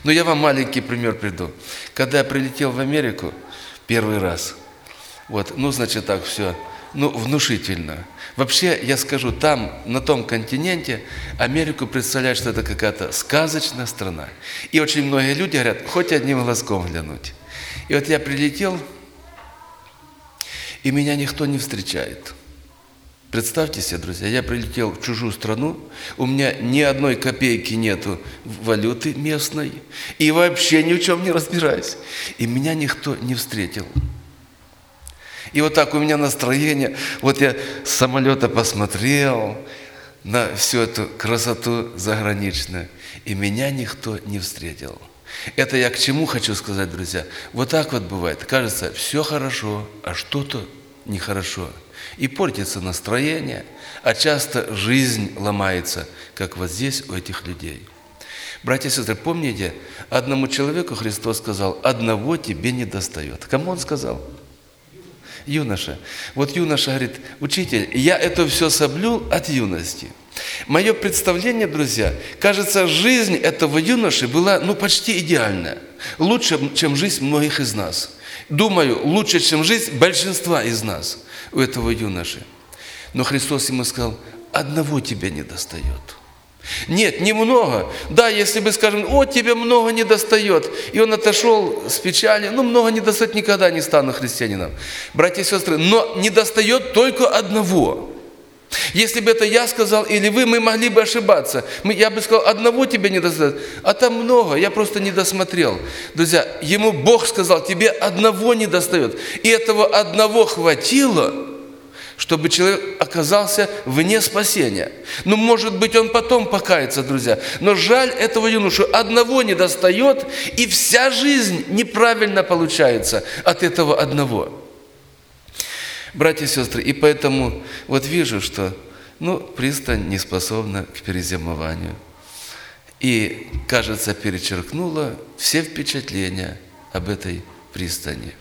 Но я вам маленький пример приду. Когда я прилетел в Америку первый раз, значит так все, внушительно. Вообще, я скажу, там, на том континенте, Америку представляют, что это какая-то сказочная страна. И очень многие люди говорят, хоть одним глазком глянуть. И я прилетел, и меня никто не встречает. Представьте себе, друзья, я прилетел в чужую страну, у меня ни одной копейки нету валюты местной, и вообще ни в чем не разбираюсь. И меня никто не встретил. И так у меня настроение, я с самолета посмотрел на всю эту красоту заграничную, и меня никто не встретил. Это я к чему хочу сказать, друзья? Так бывает. Кажется, все хорошо, а что-то нехорошо. И портится настроение, а часто жизнь ломается, как здесь у этих людей. Братья и сестры, помните, одному человеку Христос сказал, одного тебе не достает. Кому Он сказал? Юноша. Юноша говорит, учитель, я это все соблюл от юности. Мое представление, друзья, кажется, жизнь этого юноши была почти идеальная. Лучше, чем жизнь многих из нас. Думаю, лучше, чем жизнь большинства из нас, у этого юноши. Но Христос ему сказал, одного тебе не достает. Нет, немного. Да, если бы, скажем, тебе много не достает, и он отошел с печали, много не достает, никогда не стану христианином. Братья и сестры, но не достает только одного. Если бы это я сказал или вы, мы могли бы ошибаться. Я бы сказал, одного тебе не достает, а там много, я просто не досмотрел. Друзья, ему Бог сказал, тебе одного не достает. И этого одного хватило, чтобы человек оказался вне спасения. Может быть, он потом покается, друзья. Но жаль этого юношу, одного не достает, и вся жизнь неправильно получается от этого одного. Братья и сестры, и поэтому вижу, что пристань не способна к перезимованию. И, кажется, перечеркнула все впечатления об этой пристани.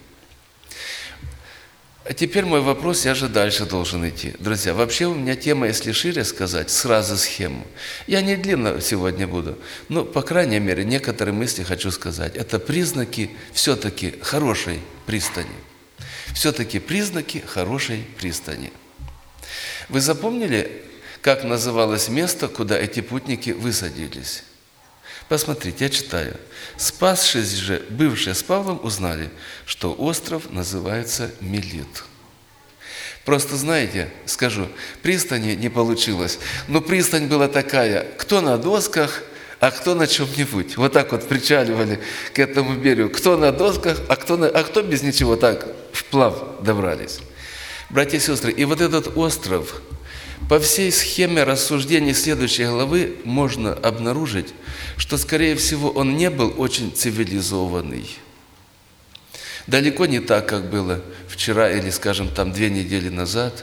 А теперь мой вопрос, я же дальше должен идти. Друзья, вообще у меня тема, если шире сказать, сразу схему. Я не длинно сегодня буду, но, по крайней мере, некоторые мысли хочу сказать. Это признаки все-таки хорошей пристани. Все-таки признаки хорошей пристани. Вы запомнили, как называлось место, куда эти путники высадились? Посмотрите, я читаю. «Спасшись же, бывшие с Павлом, узнали, что остров называется Мелит». Просто знаете, скажу, пристани не получилось, но пристань была такая, кто на досках, а кто на чем-нибудь. Так причаливали к этому берегу. Кто на досках, а кто без ничего, так вплавь добрались. Братья и сестры, и этот остров, по всей схеме рассуждений следующей главы можно обнаружить, что, скорее всего, он не был очень цивилизованный. Далеко не так, как было вчера или, скажем, 2 недели назад.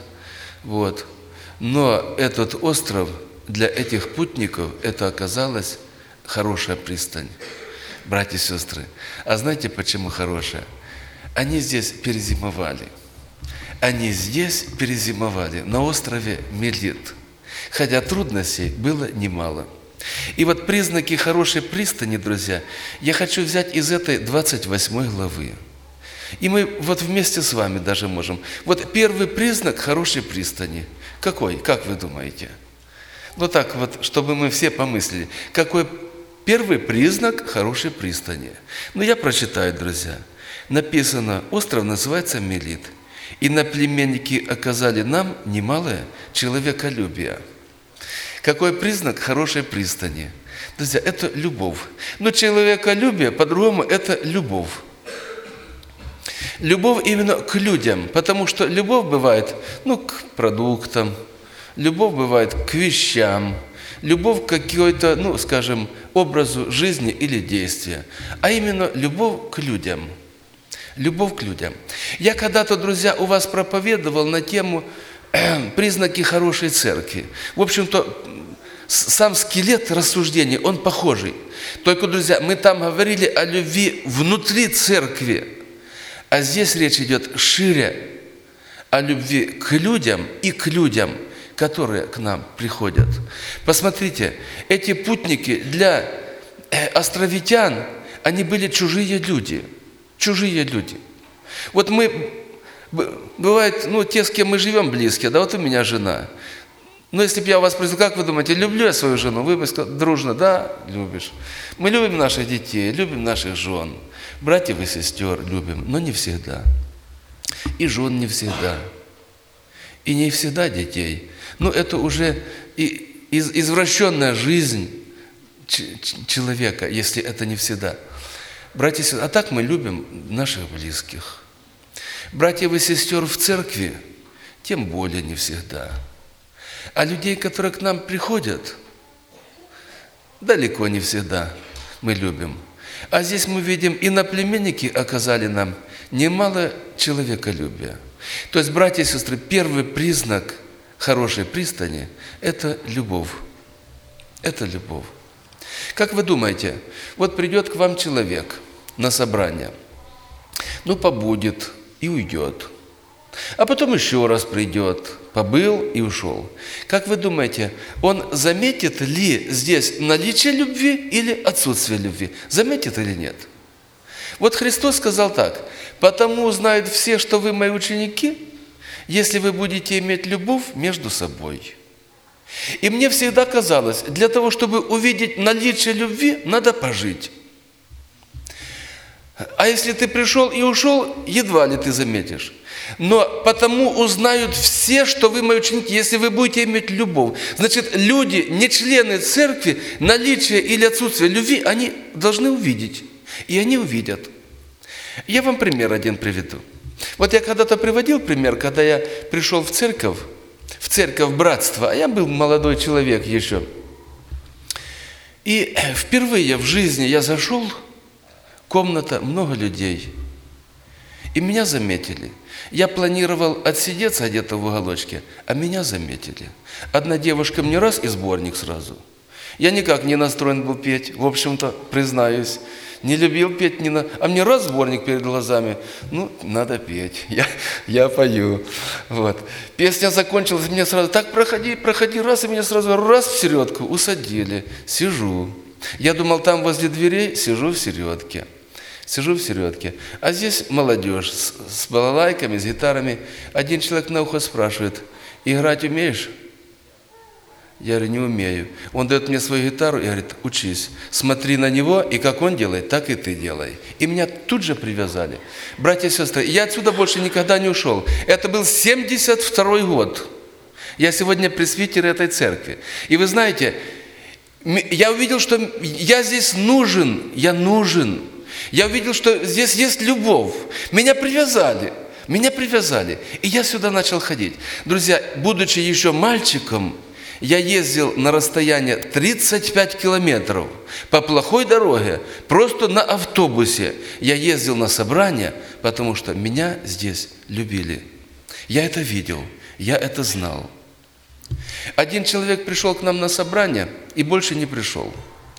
Но этот остров для этих путников это оказалась хорошая пристань. Братья и сестры, а знаете, почему хорошая? Они здесь перезимовали. Они здесь перезимовали, на острове Мелит. Хотя трудностей было немало. И признаки хорошей пристани, друзья, я хочу взять из этой 28 главы. И мы вместе с вами даже можем. Первый признак хорошей пристани. Какой? Как вы думаете? Так чтобы мы все помыслили. Какой первый признак хорошей пристани? Я прочитаю, друзья. Написано, остров называется Мелит. И наплеменники оказали нам немалое человеколюбие. Какой признак хорошей пристани? Друзья, это любовь. Но человеколюбие, по-другому, это любовь. Любовь именно к людям, потому что любовь бывает, к продуктам, любовь бывает к вещам, любовь к какой-то, скажем, образу жизни или действия, а именно любовь к людям. Любовь к людям. Я когда-то, друзья, у вас проповедовал на тему признаки хорошей церкви. В общем-то, сам скелет рассуждений, он похожий. Только, друзья, мы там говорили о любви внутри церкви, а здесь речь идет шире о любви к людям и к людям, которые к нам приходят. Посмотрите, эти путники для островитян, они были чужие люди. Чужие люди. Вот мы, бывает, те, с кем мы живем близкие, да, вот у меня жена. Но если бы я вас спросил, как вы думаете, люблю я свою жену? Вы бы сказали, дружно, да, любишь. Мы любим наших детей, любим наших жен. Братьев и сестер любим, но не всегда. И жен не всегда. И не всегда детей. Но это уже извращенная жизнь человека, если это не всегда. Братья и сестры, а так мы любим наших близких. Братьев и сестер в церкви, тем более не всегда. А людей, которые к нам приходят, далеко не всегда мы любим. А здесь мы видим, иноплеменники оказали нам немало человеколюбия. То есть, братья и сестры, первый признак хорошей пристани – это любовь. Это любовь. Как вы думаете, вот придет к вам человек на собрание, побудет и уйдет, а потом еще раз придет, побыл и ушел. Как вы думаете, он заметит ли здесь наличие любви или отсутствие любви? Заметит или нет? Вот Христос сказал так: «Потому узнают все, что вы мои ученики, если вы будете иметь любовь между собой». И мне всегда казалось, для того, чтобы увидеть наличие любви, надо пожить. А если ты пришел и ушел, едва ли ты заметишь. Но потому узнают все, что вы мои ученики, если вы будете иметь любовь. Значит, люди, не члены церкви, наличие или отсутствие любви, они должны увидеть. И они увидят. Я вам пример один приведу. Вот я когда-то приводил пример, когда я пришел в церковь братства, а я был молодой человек еще. И впервые в жизни я зашел, комната, много людей. И меня заметили. Я планировал отсидеться где-то в уголочке, а меня заметили. Одна девушка мне раз и сборник сразу. Я никак не настроен был петь, в общем-то, признаюсь. Не любил петь, а мне раз сборник перед глазами. Надо петь, я пою. Вот. Песня закончилась, мне сразу, так проходи, раз, и меня сразу раз в середку усадили. Сижу. Я думал, там возле дверей сижу в середке. А здесь молодежь с балалайками, с гитарами. Один человек на ухо спрашивает: играть умеешь? Я говорю: не умею. Он дает мне свою гитару и говорит: учись. Смотри на него, и как он делает, так и ты делай. И меня тут же привязали. Братья и сестры, я отсюда больше никогда не ушел. Это был 72-й год. Я сегодня пресвитер этой церкви. И вы знаете, я увидел, что я здесь нужен, я нужен. Я увидел, что здесь есть любовь. Меня привязали. И я сюда начал ходить. Друзья, будучи еще мальчиком, я ездил на расстояние 35 километров по плохой дороге, просто на автобусе. Я ездил на собрания, потому что меня здесь любили. Я это видел, я это знал. Один человек пришел к нам на собрание и больше не пришел.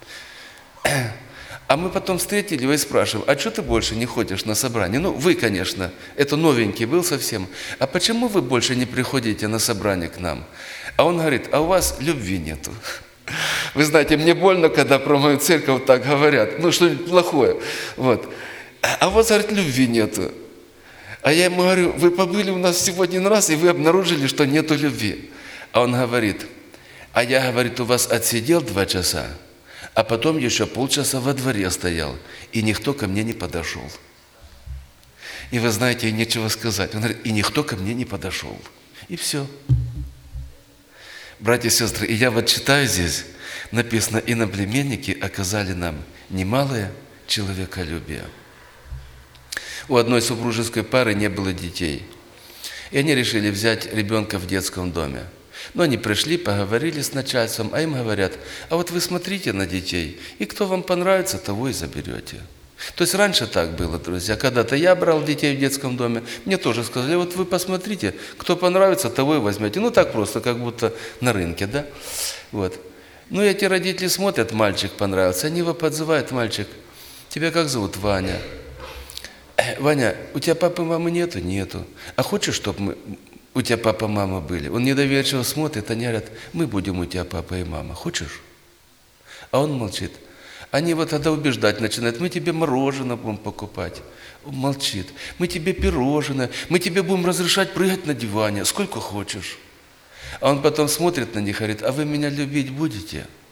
А мы потом встретили его и спрашиваем: а что ты больше не ходишь на собрание? Вы, конечно, это новенький был совсем. А почему вы больше не приходите на собрание к нам? А он говорит: а у вас любви нету. Вы знаете, мне больно, когда про мою церковь так говорят. Что-нибудь плохое. Вот. А у вас, говорит, любви нету. А я ему говорю: вы побыли у нас всего один раз, и вы обнаружили, что нету любви. А он говорит: а я, говорит, у вас отсидел 2 часа, а потом еще полчаса во дворе стоял, и никто ко мне не подошел. И вы знаете, и нечего сказать. Он говорит: и никто ко мне не подошел. И все. Братья и сестры, и я вот читаю здесь, написано: иноплеменники оказали нам немалое человеколюбие. У одной супружеской пары не было детей, и они решили взять ребенка в детском доме. Но они пришли, поговорили с начальством, а им говорят: а вот вы смотрите на детей, и кто вам понравится, того и заберете. То есть раньше так было, друзья. Когда-то я брал детей в детском доме, мне тоже сказали: вот вы посмотрите, кто понравится, того и возьмете. Так просто, как будто на рынке, да? Вот. Эти родители смотрят: мальчик понравился, они его подзывают: мальчик, тебя как зовут? Ваня. Ваня, у тебя папы и мамы нету? Нету. А хочешь, чтобы у тебя папа и мама были? Он недоверчиво смотрит, они говорят: мы будем у тебя папа и мама. Хочешь? А он молчит. Они вот тогда убеждать начинают: мы тебе мороженое будем покупать. Он молчит. Мы тебе пирожное, мы тебе будем разрешать прыгать на диване, сколько хочешь. А он потом смотрит на них и говорит: а вы меня любить будете?